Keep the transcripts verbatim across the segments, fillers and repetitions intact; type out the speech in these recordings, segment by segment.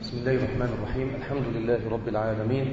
بسم الله الرحمن الرحيم. الحمد لله رب العالمين،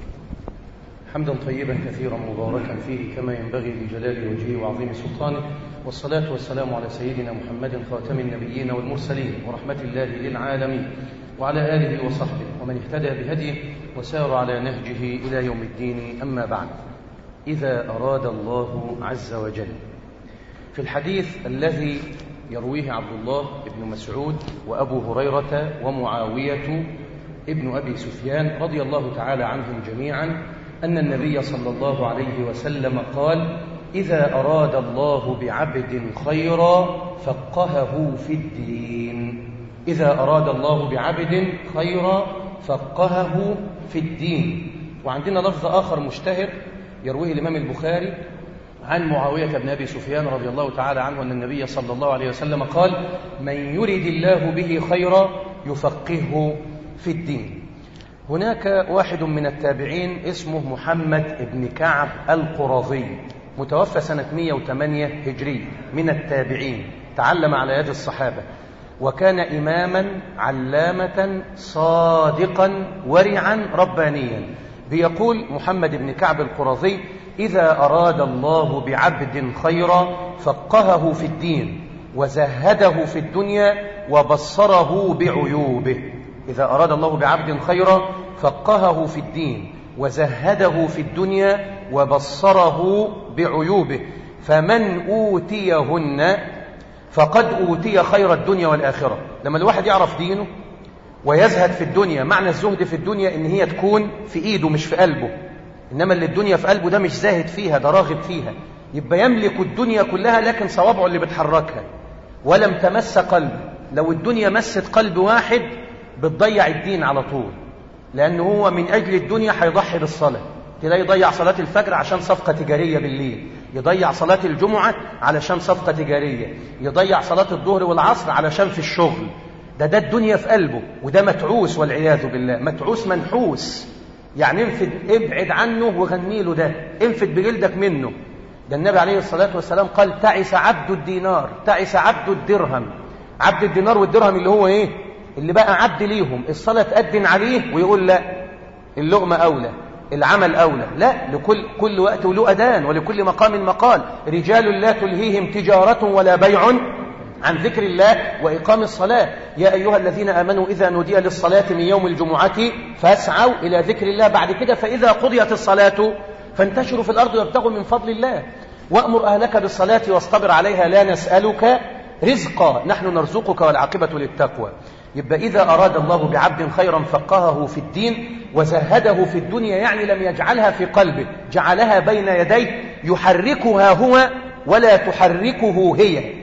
حمدا طيبا كثيرا مباركا فيه كما ينبغي لجلال وجهه وعظيم سلطانه، والصلاة والسلام على سيدنا محمد خاتم النبيين والمرسلين ورحمة الله للعالمين، وعلى آله وصحبه ومن اهتدى بهديه وسار على نهجه إلى يوم الدين. أما بعد، إذا أراد الله عز وجل، في الحديث الذي يرويه عبد الله بن مسعود وأبو هريرة ومعاوية ابن أبي سفيان رضي الله تعالى عنهم جميعا أن النبي صلى الله عليه وسلم قال: إذا أراد الله بعبد خيرا فقهه في الدين. إذا أراد الله بعبد خيرا فقهه في الدين. وعندنا لفظ آخر مشتهر يرويه الإمام البخاري عن معاوية بن أبي سفيان رضي الله تعالى عنه أن النبي صلى الله عليه وسلم قال: من يرد الله به خيرا يفقهه في الدين. هناك واحد من التابعين اسمه محمد بن كعب القرظي، متوفى سنة مئة وثمانية هجري، من التابعين، تعلم على يد الصحابة، وكان إماما علامة صادقا ورعا ربانيا. بيقول محمد بن كعب القرظي: إذا أراد الله بعبد خيرا فقهه في الدين وزهده في الدنيا وبصره بعيوبه. إذا أراد الله بعبد خيرا فقهه في الدين وزهده في الدنيا وبصره بعيوبه، فمن أوتيهن فقد أوتي خير الدنيا والآخرة. لما الواحد يعرف دينه ويزهد في الدنيا، معنى الزهد في الدنيا إن هي تكون في إيده مش في قلبه، إنما اللي الدنيا في قلبه ده مش زاهد فيها، ده راغب فيها. يبقى يملك الدنيا كلها لكن صوابعه اللي بتحركها، ولم تمس قلبه. لو الدنيا مست قلب واحد بتضيع الدين على طول، لأنه هو من أجل الدنيا هيضحي بالصلاة. تلاقي يضيع صلاة الفجر عشان صفقة تجارية بالليل، يضيع صلاة الجمعة علشان صفقة تجارية، يضيع صلاة الظهر والعصر علشان في الشغل. ده ده الدنيا في قلبه، وده متعوس والعياذ بالله، متعوس منحوس. يعني انفد، ابعد عنه وغني له، ده انفد بجلدك منه. ده النبي عليه الصلاة والسلام قال: تعس عبد الدينار، تعس عبد الدرهم. عبد الدينار والدرهم اللي هو ايه؟ اللي بقى عبد ليهم، الصلاة تأذن عليه ويقول لا، اللقمة أولى، العمل أولى. لا، لكل كل وقت وله أذان، ولكل مقام مقال. رجال لا تلهيهم تجارة ولا بيع عن ذكر الله وإقام الصلاة. يا أيها الذين آمنوا إذا نودي للصلاة من يوم الجمعة فاسعوا إلى ذكر الله. بعد كده: فإذا قضيت الصلاة فانتشروا في الأرض وابتغوا من فضل الله، وأمر أهلك بالصلاة واصطبر عليها لا نسألك رزقا نحن نرزقك والعاقبة للتقوى. يبقى إذا أراد الله بعبد خيرا فقهه في الدين وزهده في الدنيا، يعني لم يجعلها في قلبه، جعلها بين يديه يحركها هو ولا تحركه هي،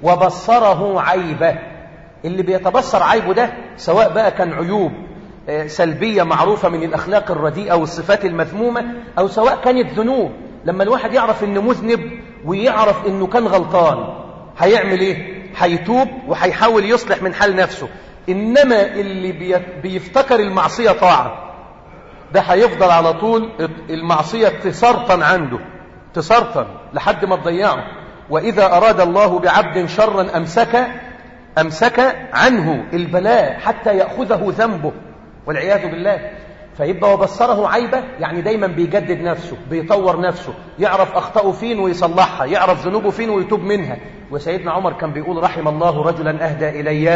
وبصره عيبه. اللي بيتبصر عيبه ده سواء بقى كان عيوب سلبية معروفة من الأخلاق الرديئة والصفات المذمومة، أو سواء كانت ذنوب. لما الواحد يعرف إنه مذنب ويعرف إنه كان غلطان، هيعمل إيه؟ هيتوب وهيحاول يصلح من حال نفسه. إنما اللي بيفتكر المعصية طاعة، ده هيفضل على طول المعصية تسرطن عنده، تسرطن لحد ما تضيعه. وإذا أراد الله بعبد شرا أمسك أمسك عنه البلاء حتى يأخذه ذنبه والعياذ بالله. فيبقى وبصره عيبه، يعني دايما بيجدد نفسه، بيطور نفسه، يعرف أخطأه فين ويصلحها، يعرف ذنوبه فين ويتوب منها. وسيدنا عمر كان بيقول: رحم الله رجلا أهدى إلي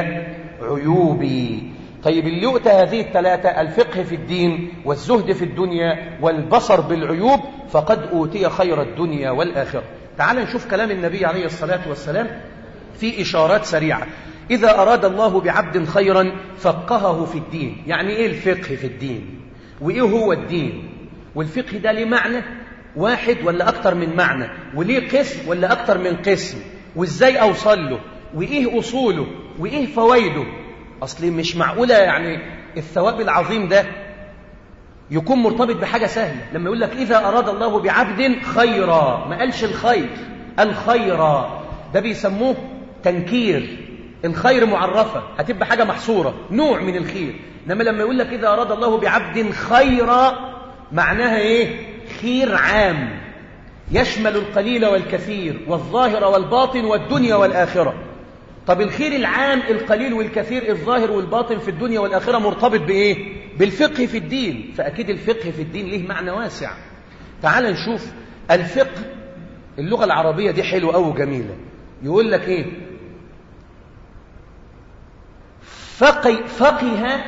عيوبي. طيب، اللي يؤتى هذه الثلاثة، الفقه في الدين والزهد في الدنيا والبصر بالعيوب، فقد أوتي خير الدنيا والآخرة. تعال نشوف كلام النبي عليه الصلاة والسلام في إشارات سريعة. إذا أراد الله بعبد خيرا فقهه في الدين. يعني إيه الفقه في الدين؟ وإيه هو الدين؟ والفقه ده ليه معنى واحد ولا أكتر من معنى؟ وليه قسم ولا أكتر من قسم؟ وإزاي أوصل له؟ وإيه أصوله؟ وإيه فوائده؟ أصلي مش معقولة يعني الثواب العظيم ده يكون مرتبط بحاجة سهلة. لما يقول لك إذا أراد الله بعبد خيرا، ما قالش الخير، الخيرا ده بيسموه تنكير. الخير معرفة، هتبقى حاجة محصورة، نوع من الخير. إنما لما يقول لك إذا أراد الله بعبد خيرا، معناها إيه؟ خير عام يشمل القليل والكثير والظاهر والباطن والدنيا والآخرة. طب الخير العام القليل والكثير الظاهر والباطن في الدنيا والآخرة مرتبط بإيه؟ بالفقه في الدين، فأكيد الفقه في الدين له معنى واسع. تعال نشوف الفقه. اللغة العربية دي حلوة أو جميلة. يقول لك إيه؟ فقه, فقه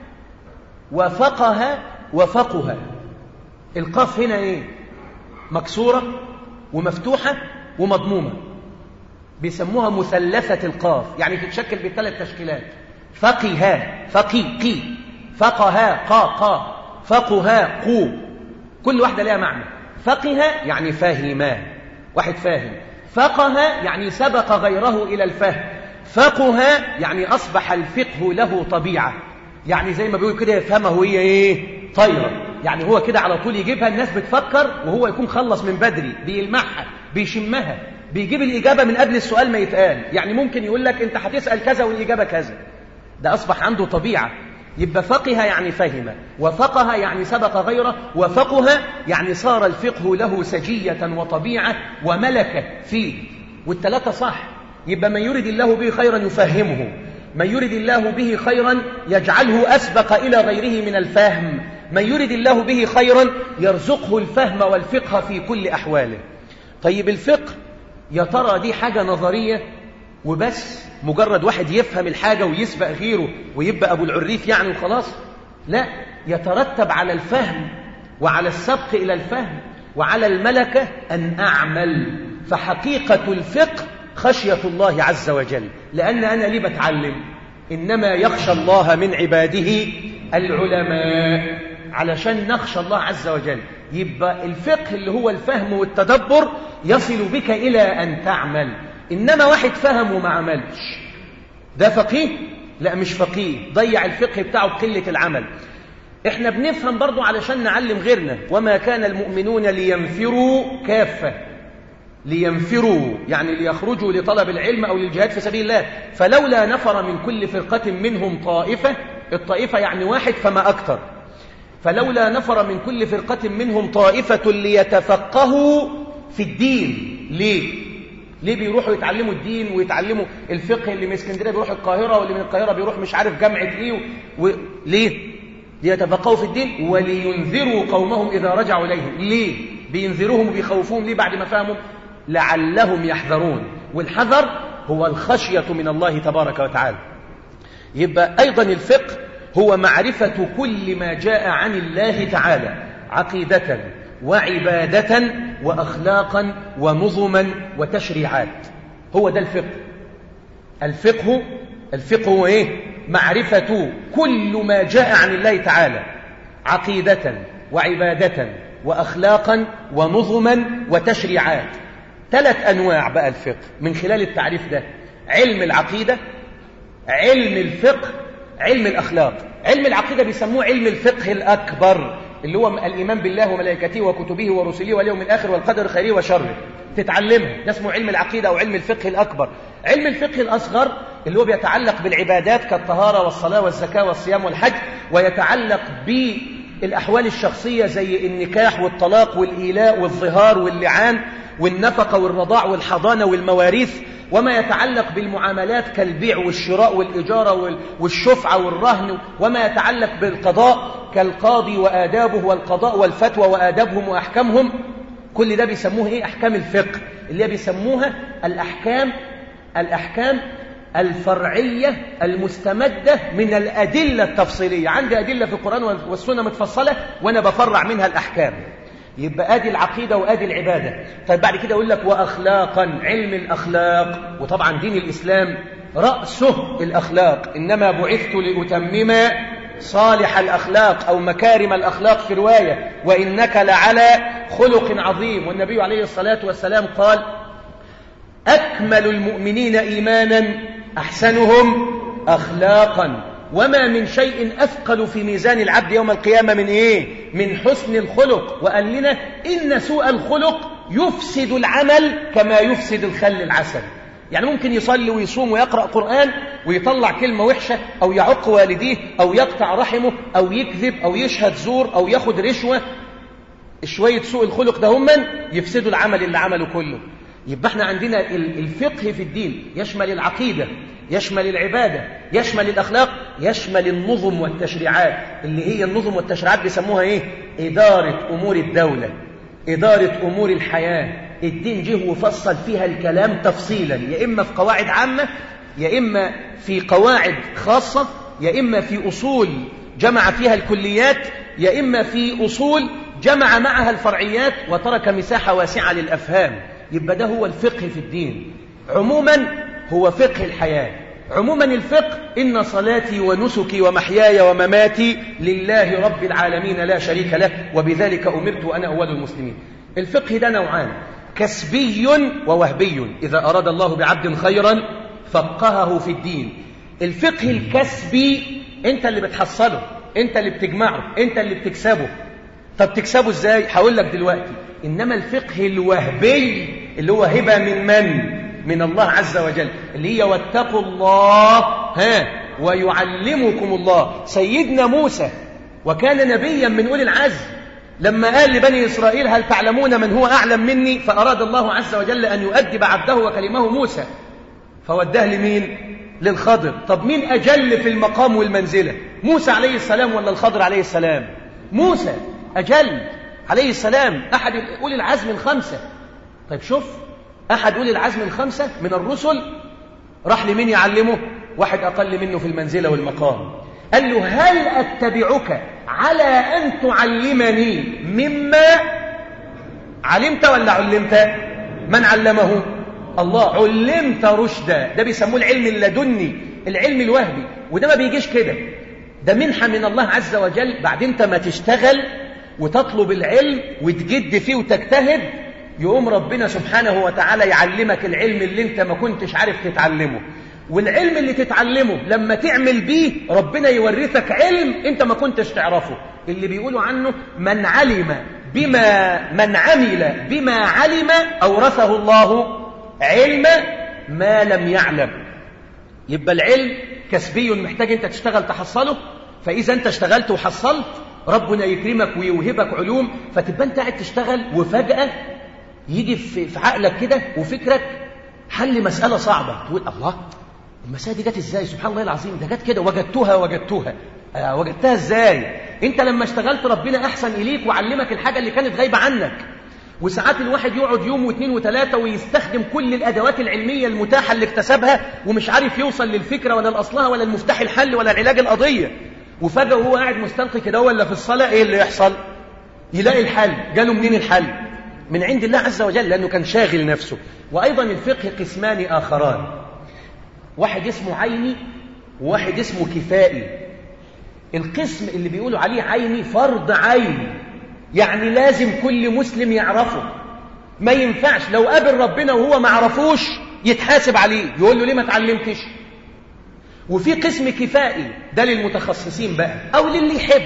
وفقه وفقه. القاف هنا إيه؟ مكسورة ومفتوحة ومضمومة، بيسموها مثلثة القاف، يعني تتشكل بثلاث تشكيلات: فقه فقي قي، فقه قا قا، فقه قو. كل واحدة لها معنى. فقه يعني فهم، واحد فاهم. فقه يعني سبق غيره إلى الفهم. فقه يعني أصبح الفقه له طبيعة، يعني زي ما بيقول كده يفهمه هي إيه؟ طيرة، يعني هو كده على طول يجيبها. الناس بتفكر وهو يكون خلص من بدري، بيلمحها بيشمها، بيجيب الإجابة من قبل السؤال ما يتقال. يعني ممكن يقول لك أنت هتسأل كذا والإجابة كذا، ده أصبح عنده طبيعة. يبقى فقه يعني فهم، وفقه يعني سبق غيره، وفقه يعني صار الفقه له سجية وطبيعة وملكة فيه. والثلاثة صح. يبقى من يريد الله به خيرا يفهمه، من يريد الله به خيرا يجعله أسبق إلى غيره من الفهم، من يريد الله به خيرا يرزقه الفهم والفقه في كل أحواله. طيب الفقه يا ترى دي حاجة نظرية وبس، مجرد واحد يفهم الحاجة ويسبق غيره ويبقى أبو العريف يعني وخلاص؟ لا، يترتب على الفهم وعلى السبق إلى الفهم وعلى الملكة أن أعمل. فحقيقة الفقه خشية الله عز وجل. لأن أنا ليه بتعلم؟ إنما يخشى الله من عباده العلماء، علشان نخشى الله عز وجل. يبقى الفقه اللي هو الفهم والتدبر يصل بك إلى أن تعمل. إنما واحد فهم وما عملش، ده فقيه؟ لا، مش فقيه، ضيع الفقه بتاعه بقلة العمل. إحنا بنفهم برضو علشان نعلم غيرنا. وما كان المؤمنون لينفروا كافة، لينفروا يعني ليخرجوا لطلب العلم أو للجهاد في سبيل الله. فلولا نفر من كل فرقة منهم طائفة، الطائفة يعني واحد فما أكثر. فلولا نفر من كل فرقة منهم طائفة ليتفقهوا في الدين. ليه؟ ليه بيروحوا يتعلموا الدين ويتعلموا الفقه؟ اللي من اسكندريه بيروح القاهرة، واللي من القاهرة بيروح مش عارف جامعة ايه و... ليه؟ ليتفقهوا في الدين ولينذروا قومهم إذا رجعوا إليهم. ليه؟ بينذروهم وبيخوفوهم ليه بعد ما فهموا؟ لعلهم يحذرون. والحذر هو الخشية من الله تبارك وتعالى. يبقى أيضا الفقه هو معرفة كل ما جاء عن الله تعالى عقيدة وعبادة وأخلاقا ونظما وتشريعات. هو ده الفقه. الفقه الفقه هو إيه؟ معرفة كل ما جاء عن الله تعالى عقيدة وعبادة وأخلاقا ونظما وتشريعات. ثلاث أنواع بقى الفقه من خلال التعريف ده: علم العقيدة، علم الفقه، علم الأخلاق. علم العقيدة بيسموه علم الفقه الأكبر، اللي هو الإيمان بالله وملائكته وكتبه ورسله واليوم الآخر والقدر خيره وشره، تتعلمها، ده اسمه علم العقيدة أو علم الفقه الأكبر. علم الفقه الأصغر اللي هو بيتعلق بالعبادات كالطهارة والصلاة والزكاة والصيام والحج، ويتعلق بالأحوال الشخصية زي النكاح والطلاق والإيلاء والظهار واللعان والنفقة والرضاع والحضانة والمواريث، وما يتعلق بالمعاملات كالبيع والشراء والإجارة والشفعة والرهن، وما يتعلق بالقضاء كالقاضي وآدابه والقضاء والفتوى وآدابهم وأحكامهم. كل ده بيسموه إيه؟ أحكام الفقه، اللي بيسموها الأحكام الأحكام الفرعية المستمدة من الأدلة التفصيلية. عندي أدلة في القرآن والسنة متفصلة وأنا بفرع منها الأحكام. يبقى آدي العقيدة وآدي العبادة. طيب بعد كده أقول لك وأخلاقا، علم الأخلاق. وطبعا دين الإسلام رأسه الأخلاق، إنما بعثت لأتمم صالح الأخلاق أو مكارم الأخلاق في رواية، وإنك لعلى خلق عظيم. والنبي عليه الصلاة والسلام قال: أكمل المؤمنين إيمانا أحسنهم أخلاقا. وما من شيء أثقل في ميزان العبد يوم القيامة من إيه؟ من حسن الخلق. وقال لنا إن سوء الخلق يفسد العمل كما يفسد الخل العسل. يعني ممكن يصلي ويصوم ويقرأ قرآن ويطلع كلمة وحشة، أو يعق والديه، أو يقطع رحمه، أو يكذب، أو يشهد زور، أو ياخد رشوة. شوية سوء الخلق ده هم يفسدوا العمل اللي عمله كله. يبقى احنا عندنا الفقه في الدين يشمل العقيدة، يشمل العبادة، يشمل الأخلاق، يشمل النظم والتشريعات، اللي هي النظم والتشريعات بيسموها ايه؟ إدارة أمور الدولة، إدارة أمور الحياة. الدين جه وفصل فيها الكلام تفصيلا، يا إما في قواعد عامة، يا إما في قواعد خاصة، يا إما في أصول جمع فيها الكليات، يا إما في أصول جمع معها الفرعيات وترك مساحة واسعة للأفهام. يبقى ده هو الفقه في الدين. عموما هو فقه الحياة. عموما الفقه إن صلاتي ونسكي ومحياي ومماتي لله رب العالمين لا شريك له وبذلك أمرت وأنا أول المسلمين. الفقه ده نوعان، كسبي ووهبي. إذا أراد الله بعبد خيرا فقهه في الدين. الفقه الكسبي أنت اللي بتحصله، أنت اللي بتجمعه، أنت اللي بتكسبه. طب تكسبه إزاي؟ هقول لك دلوقتي. إنما الفقه الوهبي اللي هو هبة من من؟ من الله عز وجل، اللي هي واتقوا الله ها ويعلمكم الله. سيدنا موسى وكان نبيا من أولي العزم، لما قال لبني إسرائيل هل تعلمون من هو أعلم مني؟ فأراد الله عز وجل أن يؤدب عبده وكلمه موسى، فوداه لمين؟ للخضر. طب مين أجل في المقام والمنزلة؟ موسى عليه السلام ولا الخضر عليه السلام؟ موسى أجل عليه السلام، أحد أولي العزم الخمسة. طيب شوف، أحد أولي العزم الخمسة من الرسل راح لمين يعلمه؟ واحد أقل منه في المنزلة والمقام. قال له هل أتبعك على أن تعلمني مما علمت ولا علمت؟ من علمه؟ الله. علمت رشدا، ده بيسموه العلم اللدني، العلم الوهبي. وده ما بيجيش كده، ده منحة من الله عز وجل. بعد انت ما تشتغل وتطلب العلم وتجد فيه وتجتهد، يقوم ربنا سبحانه وتعالى يعلمك العلم اللي انت ما كنتش عارف تتعلمه. والعلم اللي تتعلمه لما تعمل بيه ربنا يورثك علم انت ما كنتش تعرفه، اللي بيقولوا عنه من علم بما من عمل بما علم أورثه الله علم ما لم يعلم. يبقى العلم كسبي محتاج انت تشتغل تحصله، فإذا انت اشتغلت وحصلت ربنا يكرمك ويوهبك علوم، فتبقى انت قاعد تشتغل وفجأة يجي في عقلك كده وفكرك حل مسألة صعبة، تقول الله المسألة دي جت ازاي؟ سبحان الله العظيم، ده جت كده وجدتها وجدتها آه وجدتها ازاي؟ انت لما اشتغلت ربنا احسن اليك وعلمك الحاجة اللي كانت غايبة عنك. وساعات الواحد يقعد يوم واثنين وثلاثة ويستخدم كل الأدوات العلمية المتاحة اللي اكتسبها ومش عارف يوصل للفكرة ولا الأصلها ولا المفتاح الحل ولا العلاج القضية، وفجأة وهو قاعد مستلقي كده ولا في الصلاة ايه اللي يحصل؟ يلاقي الحل. جاله منين الحل؟ من عند الله عز وجل، لأنه كان شاغل نفسه. وأيضا الفقه قسمان آخران، واحد اسمه عيني وواحد اسمه كفائي. القسم اللي بيقولوا عليه عيني فرض عين، يعني لازم كل مسلم يعرفه، ما ينفعش لو قابل ربنا وهو ما عرفوش يتحاسب عليه، يقول له ليه ما تعلمتش. وفي قسم كفائي ده للمتخصصين بقى أو للي يحب.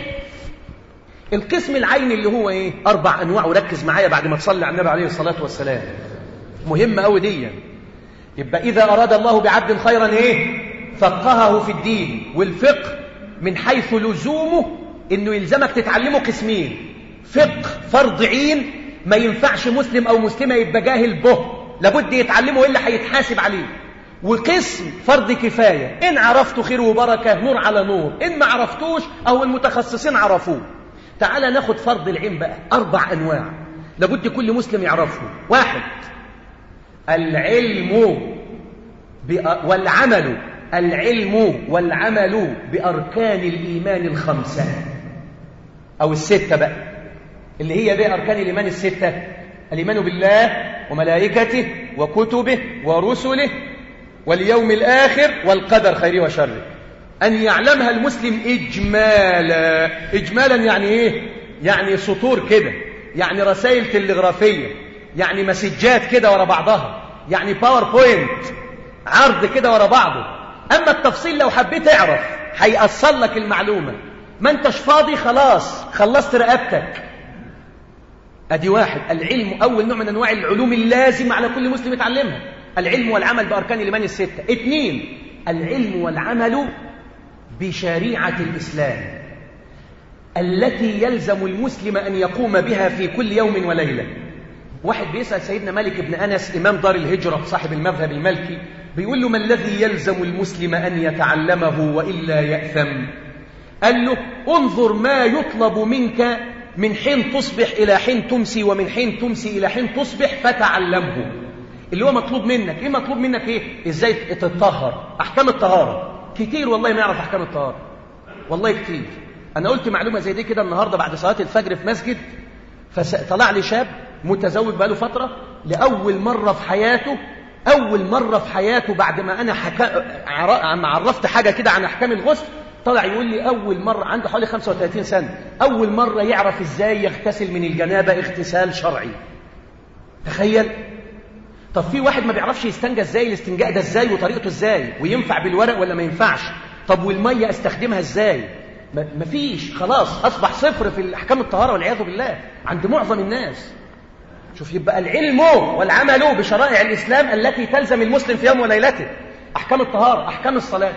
القسم العيني اللي هو ايه؟ أربع أنواع، وركز معايا بعد ما تصلي على النبي عليه الصلاة والسلام، مهمة أوي دي. يبقى إذا أراد الله بعبد خيرا ايه؟ فقهه في الدين. والفقه من حيث لزومه إنه يلزمك تتعلمه قسمين: فقه فرض عين، ما ينفعش مسلم أو مسلمة يبقى جاهل به، لابد يتعلمه إلا هيتحاسب عليه. وقسم فرض كفاية، إن عرفته خير وبركة، نور على نور، إن ما عرفتوش أو المتخصصين عرفوه. تعال ناخد فرض العين بقى، أربع أنواع لابد كل مسلم يعرفه. واحد، العلم والعمل العلم والعمل بأركان الإيمان الخمسة أو الستة بقى، اللي هي بقى أركان الإيمان الستة: الإيمان بالله وملائكته وكتبه ورسله واليوم الآخر والقدر خيره وشره. أن يعلمها المسلم إجمالا. إجمالا يعني إيه؟ يعني سطور كده، يعني رسائل تلغرافية، يعني مسجات كده ورا بعضها، يعني باوربوينت، عرض كده ورا بعضه. أما التفصيل لو حبيت تعرف هيأصل لك المعلومة، ما انتش فاضي خلاص خلصت رقبتك. أدي واحد، العلم أول نوع من أنواع العلوم اللازم على كل مسلم يتعلمها، العلم والعمل بأركان الإيمان الستة. اثنين، العلم والعمل بشريعة الإسلام التي يلزم المسلم أن يقوم بها في كل يوم وليلة. واحد بيسأل سيدنا مالك بن أنس إمام دار الهجرة صاحب المذهب المالكي، بيقول له: ما الذي يلزم المسلم أن يتعلمه وإلا يأثم؟ قال له: انظر ما يطلب منك من حين تصبح إلى حين تمسي، ومن حين تمسي إلى حين تصبح، فتعلمه. اللي هو مطلوب منك إيه؟ مطلوب منك إيه؟ إزاي تتطهر، أحكام الطهارة. كتير والله ما يعرف أحكام الطهارة، والله كتير. أنا قلت معلومة زي دي كده النهاردة بعد صلاة الفجر في مسجد، فطلع لي شاب متزوج بقاله فترة، لأول مرة في حياته أول مرة في حياته بعد ما أنا حكا... عرفت حاجة كده عن أحكام الغسل، طلع يقول لي أول مرة، عنده حوالي خمسة وثلاثين سنة، أول مرة يعرف إزاي يغتسل من الجنابة اغتسال شرعي. تخيل. طب في واحد ما بيعرفش يستنجى إزاي، الاستنجاء ده إزاي وطريقته إزاي، وينفع بالورق ولا ما ينفعش؟ طب والمية استخدمها إزاي؟ مفيش، خلاص أصبح صفر في الأحكام الطهارة والعياذ بالله عند معظم الناس. شوف، يبقى العلم والعمل بشرائع الإسلام التي تلزم المسلم في يوم وليلته. أحكام الطهارة، أحكام الصلاة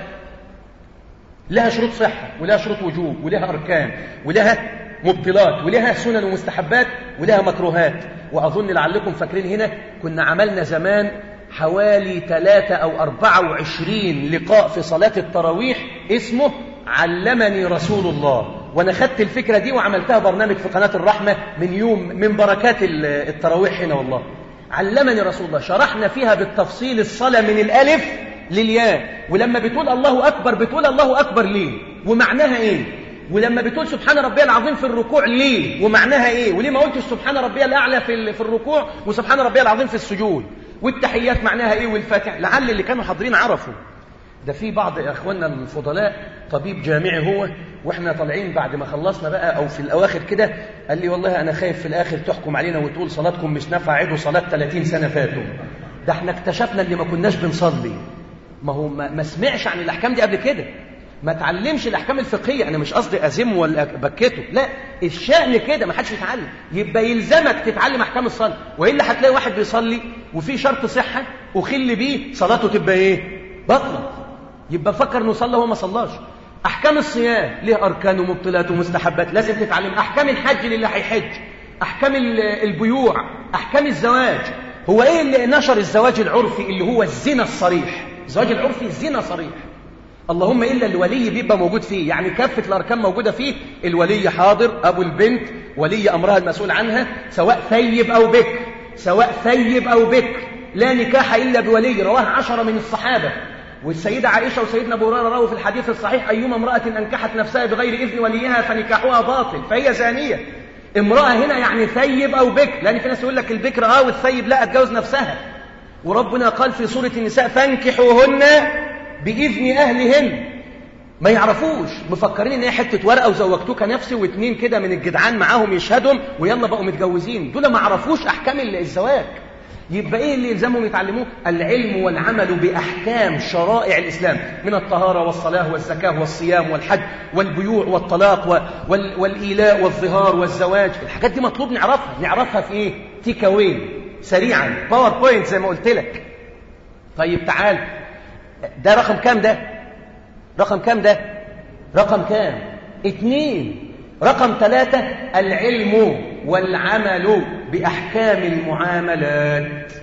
لها شروط صحة، ولها شروط وجوب، ولها أركان، ولها مبطلات، ولها سنن ومستحبات، ولها مكروهات. وأظن لعلكم فاكرين هنا كنا عملنا زمان حوالي ثلاثة أو أربعة وعشرين لقاء في صلاة التراويح اسمه علمني رسول الله، وأنا خدت الفكرة دي وعملتها برنامج في قناة الرحمة من يوم من بركات التراويح هنا. والله علمني رسول الله، شرحنا فيها بالتفصيل الصلاة من الألف للياء، ولما بتقول الله أكبر بتقول الله أكبر ليه ومعناها إيه، ولما بتقول سبحان ربي العظيم في الركوع ليه ومعناها إيه، وليه ما قلتش سبحان ربي الأعلى في الركوع وسبحان ربي العظيم في السجود، والتحيات معناها إيه، والفاتحة. لعل اللي كانوا حاضرين عرفوا. ده في بعض اخواننا الفضلاء طبيب جامعي هو، واحنا طالعين بعد ما خلصنا بقى او في الاواخر كده، قال لي: والله انا خايف في الاخر تحكم علينا وتقول صلاتكم مش نافعه، عيدوا صلاه ثلاثين سنه فاتوا. ده احنا اكتشفنا اللي ما كناش بنصلي. ما هو ما, ما سمعش عن الاحكام دي قبل كده، ما تعلمش الاحكام الفقهيه. انا مش قصدي ازم ولا بكته، لا، الشأن كده ما حدش يتعلم. يبقى يلزمك تتعلم احكام الصلاه، والا هتلاقي واحد بيصلي وفي شرط صحه وخل بيه صلاته تبقى ايه؟ بطلت. يبقى فكر انه صلى وهو ما صلاش. احكام الصيام ليه اركان ومبطلات ومستحبات، لازم تتعلم. احكام الحج للي هيحج، احكام البيوع، احكام الزواج. هو ايه اللي نشر الزواج العرفي اللي هو الزنا الصريح؟ الزواج العرفي الزنا صريح، اللهم الا الولي بيبقى موجود فيه، يعني كافه الاركان موجوده فيه. الولي حاضر، ابو البنت ولي امرها المسؤول عنها، سواء ثيب او بكر، سواء ثيب او بكر، لا نكاح الا بولي. رواه عشرة من الصحابه، والسيدة عائشة وسيدنا أبو هريرة رووا في الحديث الصحيح: أيما امرأة أنكحت نفسها بغير إذن وليها فنكاحها باطل فهي زانية. امرأة هنا يعني ثيب أو بكر، لأن في ناس يقول لك البكر آه والثيب لا، اتجوز نفسها. وربنا قال في سورة النساء: فانكحوهن بإذن أهلهن. ما يعرفوش، مفكرين ان هي حته ورقه وزوجتوك نفسي واثنين كده من الجدعان معاهم يشهدهم ويلا بقوا متجوزين. دول ما عرفوش احكام الزواج. يبقى ايه اللي يلزمهم يتعلموه؟ العلم والعمل باحكام شرائع الاسلام من الطهاره والصلاه والزكاه والصيام والحج والبيوع والطلاق وال... والايلاء والظهار والزواج. الحاجات دي مطلوب نعرفها. نعرفها في ايه؟ تيك اواي سريعا، باوربوينت زي ما قلت لك. طيب تعال، ده رقم كام؟ ده رقم كام؟ ده رقم كام؟ اتنين. رقم ثلاثة: العلم والعمل بأحكام المعاملات.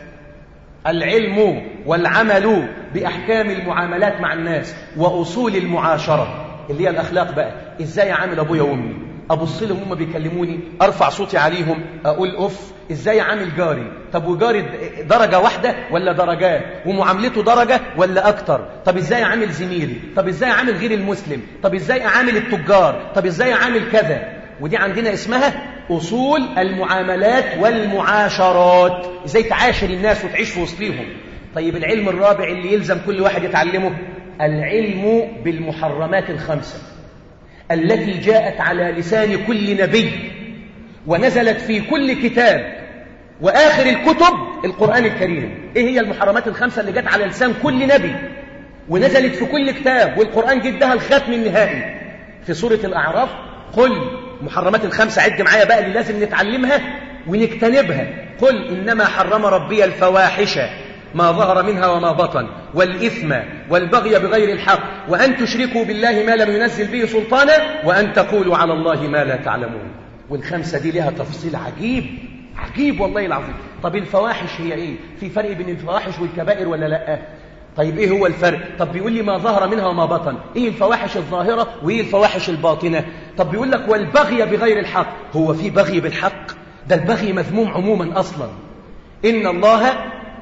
العلم والعمل بأحكام المعاملات مع الناس وأصول المعاشرة اللي هي الأخلاق. بقى إزاي أعامل أبويا وأمي؟ أبص لهم هم بيكلموني، أرفع صوتي عليهم، أقول أف؟ إزاي أعامل جاري؟ طب وجاري درجة واحدة ولا درجات؟ ومعاملته درجة ولا أكتر؟ طب إزاي أعامل زميلي؟ طب إزاي أعامل غير المسلم؟ طب إزاي أعامل التجار؟ طب إزاي أعامل كذا؟ ودي عندنا اسمها أصول المعاملات والمعاشرات، إزاي تعاشر الناس وتعيش في وسطهم. طيب العلم الرابع اللي يلزم كل واحد يتعلمه: العلم بالمحرمات الخمسة التي جاءت على لسان كل نبي ونزلت في كل كتاب، وآخر الكتب القرآن الكريم. إيه هي المحرمات الخمسة اللي جاءت على لسان كل نبي ونزلت في كل كتاب والقرآن جدها الختم النهائي في سورة الأعراف؟ قل محرمات الخمسة، عد معايا بقى اللي لازم نتعلمها ونجتنبها. قل إنما حرم ربي الفواحش ما ظهر منها وما بطن والإثم والبغي بغير الحق وأن تشركوا بالله ما لم ينزل به سلطانا وأن تقولوا على الله ما لا تعلمون. والخمسة دي لها تفصيل عجيب عجيب والله العظيم. طب الفواحش هي ايه؟ في فرق بين الفواحش والكبائر ولا لا؟ طيب ايه هو الفرق؟ طب بيقول لي ما ظهر منها وما بطن. ايه الفواحش الظاهرة وايه الفواحش الباطنة؟ طب بيقول لك والبغي بغير الحق. هو في بغي بالحق؟ ده البغي مذموم عموما اصلا. ان الله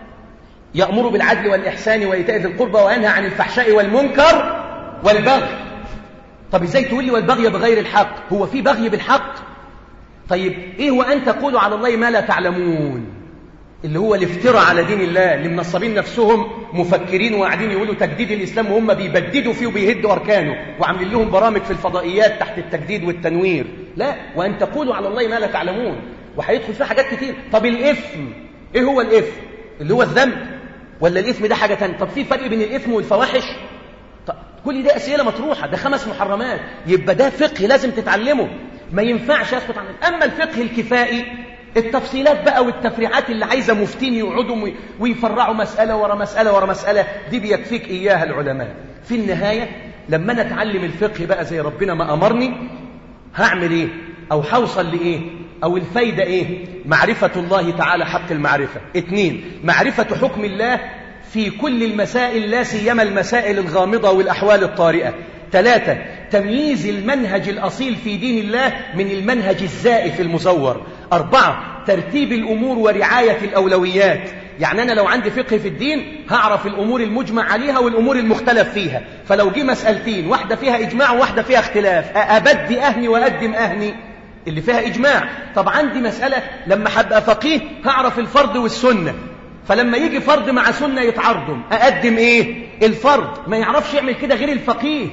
يأمر بالعدل والإحسان وإيتاء ذي القربى وينهى عن الفحشاء والمنكر والبغي. طب ازاي تقول لي والبغي بغير الحق؟ هو في بغي بالحق؟ طيب ايه هو ان تقولوا على الله ما لا تعلمون، اللي هو الافتراء على دين الله، اللي منصبين نفسهم مفكرين وقاعدين يقولوا تجديد الاسلام وهم بيبددوا فيه وبيهدوا اركانه وعاملين لهم برامج في الفضائيات تحت التجديد والتنوير. لا، وان تقولوا على الله ما لا تعلمون، وهيدخل فيه حاجات كتير. طب الاثم ايه هو الاثم؟ اللي هو الذنب ولا الاثم ده حاجه ثانيه؟ طب في فرق بين الاثم والفواحش؟ طب كل ده اسئله مطروحه، ده خمس محرمات، يبقى ده فقه لازم تتعلمه، ما ينفعش اسكت عنه. اما الفقه الكفائي التفصيلات بقى والتفريعات اللي عايزه مفتين يقعدوا ويفرعوا مساله ورا مساله ورا مساله، دي بيكفيك اياها العلماء. في النهايه لما انا اتعلم الفقه بقى زي ربنا ما امرني، هعمل ايه او هوصل لايه او الفايده ايه؟ معرفه الله تعالى حق المعرفه. اتنين، معرفه حكم الله في كل المسائل لا سيما المسائل الغامضه والاحوال الطارئه. ثلاثة، تمييز المنهج الأصيل في دين الله من المنهج الزائف المزور. أربعة، ترتيب الأمور ورعاية الأولويات. يعني أنا لو عندي فقه في الدين هعرف الأمور المجمع عليها والأمور المختلف فيها، فلو جي مسألتين واحدة فيها إجماع وواحدة فيها اختلاف، أبدي أهني وأقدم أهني اللي فيها إجماع. طب عندي مسألة لما هبقى فقيه هعرف الفرض والسنة، فلما يجي فرض مع سنة يتعارضوا، أقدم إيه؟ الفرض. ما يعرفش يعمل كده غير الفقيه.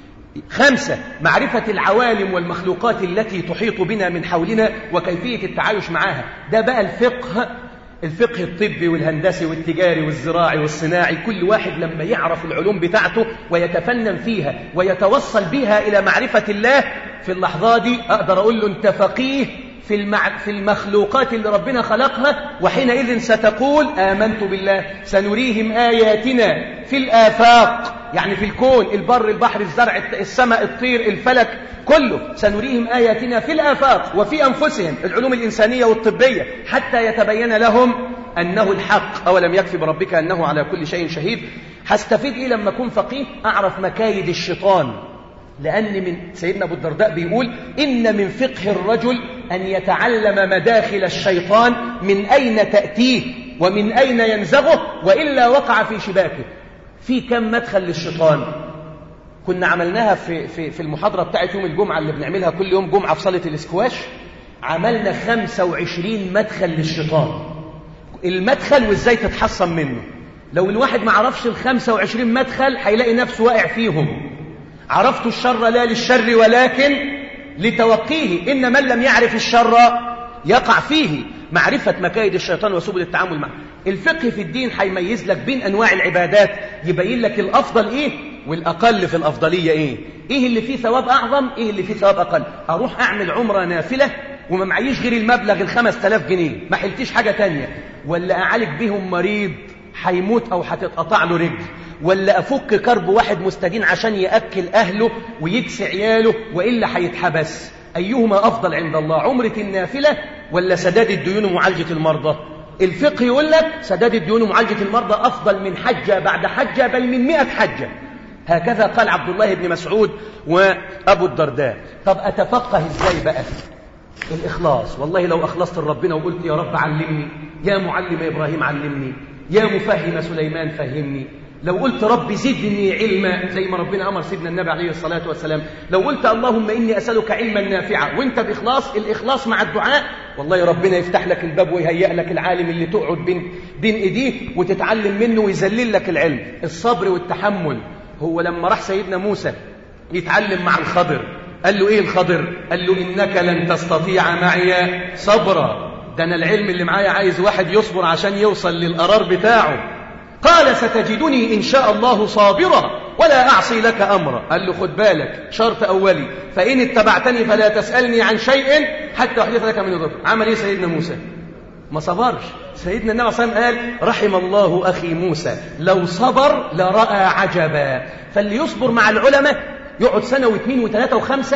خمسة، معرفة العوالم والمخلوقات التي تحيط بنا من حولنا وكيفية التعايش معها. ده بقى الفقه، الفقه الطبي والهندسي والتجاري والزراعي والصناعي. كل واحد لما يعرف العلوم بتاعته ويتفنن فيها ويتوصل بها إلى معرفة الله، في اللحظة دي أقدر أقول له أنت فقيه في, المع... في المخلوقات اللي ربنا خلقها، وحينئذ ستقول آمنت بالله سنريهم آياتنا في الآفاق، يعني في الكون، البر البحر الزرع السماء الطير الفلك كله، سنريهم آياتنا في الآفاق وفي أنفسهم، العلوم الإنسانية والطبية، حتى يتبين لهم أنه الحق. أولم يكفي بربك أنه على كل شيء شهيد. هستفيد إيه لما أكون فقيه؟ أعرف مكايد الشيطان، لأن من سيدنا أبو الدرداء بيقول إن من فقه الرجل أن يتعلم مداخل الشيطان، من أين تأتيه ومن أين ينزغه، وإلا وقع في شباكه. في كم مدخل للشيطان؟ كنا عملناها في, في, في المحاضرة بتاعت يوم الجمعة اللي بنعملها كل يوم جمعة في صالة الاسكواش. عملنا خمسة وعشرين مدخل للشيطان، المدخل وإزاي تتحصن منه. لو الواحد ما عرفش الخمسة وعشرين مدخل هيلاقي نفسه واقع فيهم. عرفت الشر لا للشر ولكن لتوقيه، إن من لم يعرف الشر يقع فيه. معرفة مكايد الشيطان وسبل التعامل معه. الفقه في الدين هيميز لك بين أنواع العبادات، يبين لك الأفضل إيه والأقل في الأفضلية إيه، إيه اللي فيه ثواب أعظم، إيه اللي فيه ثواب أقل. أروح أعمل عمرة نافلة وما معيش غير المبلغ الخمس تلاف جنيه، ما حلتيش حاجة تانية، ولا أعالج بهم مريض هيموت أو هتتقطع له رجل، ولا أفك كرب واحد مستدين عشان يأكل أهله ويكسي عياله وإلا هيتحبس. أيهما أفضل عند الله، عمرة النافلة ولا سداد الديون ومعالجة المرضى؟ الفقه يقول لك سداد الديون ومعالجة المرضى أفضل من حجة بعد حجة، بل من مئة حجة. هكذا قال عبد الله بن مسعود وأبو الدرداء. طب أتفقه إزاي بقى؟ الإخلاص. والله لو أخلصت لربنا وقلت يا رب علمني، يا معلم إبراهيم علمني، يا مفهم سليمان فهمني، لو قلت رب زدني علما زي ما ربنا أمر سيدنا النبي عليه الصلاة والسلام، لو قلت اللهم إني أسألك علما نافعا وانت بإخلاص، الإخلاص مع الدعاء، والله ربنا يفتح لك الباب ويهيئ لك العالم اللي تقعد بين, بين إيديه وتتعلم منه ويذلل لك العلم. الصبر والتحمل. هو لما راح سيدنا موسى يتعلم مع الخضر قال له إيه الخضر؟ قال له إنك لن تستطيع معي صبرا، ده أنا العلم اللي معايا عايز واحد يصبر عشان يوصل للقرار بتاعه. قال ستجدني إن شاء الله صابرا ولا أعصي لك أمرا. قال له خد بالك شرط أولي، فإن اتبعتني فلا تسألني عن شيء حتى أحدث لك من ذكر. عمل إيه سيدنا موسى؟ ما صبرش. سيدنا النبي صلى الله عليه وسلم قال رحم الله أخي موسى لو صبر لرأى عجبا. فاللي يصبر مع العلماء يقعد سنة واثنين وثلاثة وخمسة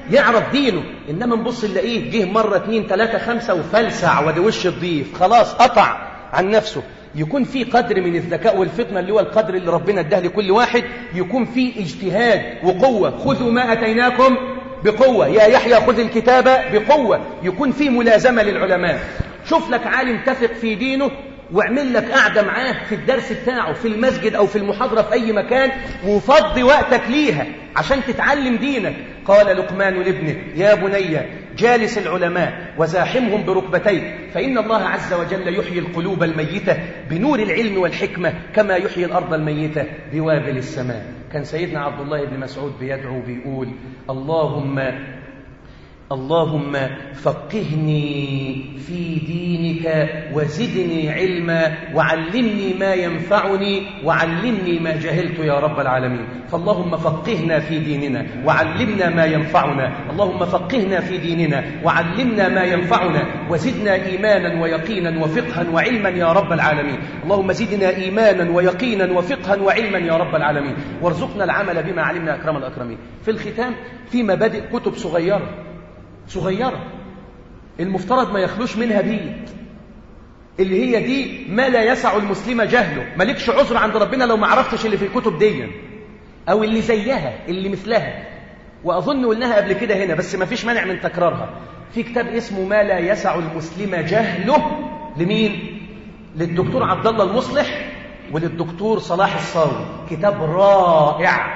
يعرف دينه. إنما نبص نلاقيه جه مرة اتنين تلاتة خمسة وفلسع ودي وش الضيف، خلاص قطع عن نفسه. يكون في قدر من الذكاء والفطنة اللي هو القدر اللي ربنا اداه لكل واحد، يكون في اجتهاد وقوة. خذوا ما أتيناكم بقوة، يا يحيى خذ الكتاب بقوة. يكون في ملازمة للعلماء. شوف لك عالم تثق في دينه واعمل لك قاعدة معاه في الدرس بتاعه في المسجد أو في المحاضرة في أي مكان، وفضي وقتك ليها عشان تتعلم دينك. قال لقمان لابنه يا بني جالس العلماء وزاحمهم بركبتيك، فإن الله عز وجل يحيي القلوب الميتة بنور العلم والحكمة كما يحيي الأرض الميتة بوابل السماء. كان سيدنا عبد الله بن مسعود بيدعو بيقول اللهم اللهم فقهني في دينك وزدني علما وعلمني ما ينفعني وعلمني ما جهلت يا رب العالمين. فاللهم فقهنا في ديننا وعلمنا ما ينفعنا، اللهم فقهنا في ديننا وعلمنا ما ينفعنا وزدنا إيمانا ويقينا وفقها وعلما يا رب العالمين. اللهم زدنا إيمانا ويقينا وفقها وعلما يا رب العالمين، وارزقنا العمل بما علمنا أكرم الأكرمين. في الختام في مبادئ كتب صغيرة صغيرة المفترض ما يخلوش منها بيت، اللي هي دي ما لا يسع المسلم جهله. مالكش عذر عند ربنا لو ما عرفتش اللي في الكتب دي أو اللي زيها اللي مثلها، وأظن قلناها قبل كده هنا بس ما فيش مانع من تكرارها. في كتاب اسمه ما لا يسع المسلم جهله، لمين؟ للدكتور عبد الله المصلح وللدكتور صلاح الصاوي. كتاب رائع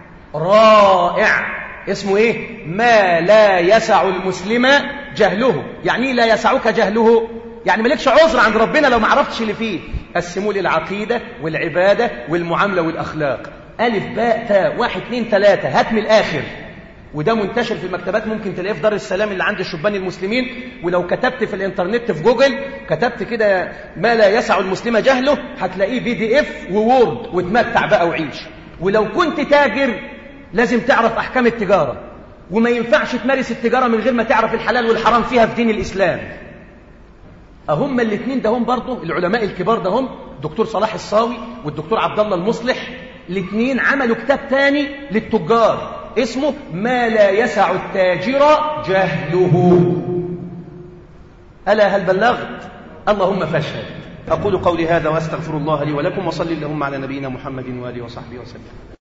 رائع اسمه ايه؟ ما لا يسع المسلم جهله. يعني ايه لا يسعك جهله؟ يعني مالكش عذر عند ربنا لو ما عرفتش اللي فيه. قسموا لي العقيدة والعبادة والمعاملة والأخلاق، ألف باء تاء واحد اتنين تلاتة، هات من الآخر. وده منتشر في المكتبات، ممكن تلاقيه في دار السلام اللي عند الشبان المسلمين. ولو كتبت في الانترنت في جوجل كتبت كده ما لا يسع المسلم جهله هتلاقيه بي دي اف ووورد، وتمتع بقى وعيش. ولو كنت تاجر لازم تعرف أحكام التجارة، وما ينفعش تمارس التجارة من غير ما تعرف الحلال والحرام فيها في دين الإسلام. أهم الاثنين ده هم برضو العلماء الكبار ده هم الدكتور صلاح الصاوي والدكتور عبد الله المصلح، الاثنين عملوا كتاب تاني للتجار اسمه ما لا يسع التاجر جهله. ألا هل بلغت؟ اللهم فاشهد. أقول قولي هذا وأستغفر الله لي ولكم، وصلي اللهم على نبينا محمد وآله وصحبه وسلم.